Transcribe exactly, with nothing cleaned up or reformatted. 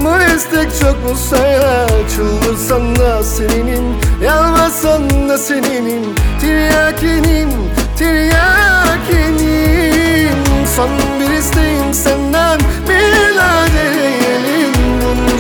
Bu istek çok mu sana? Çıldırsan da seninim, yalvarsan da seninim. Tiryakinim, tiryakinim. Son bir isteğim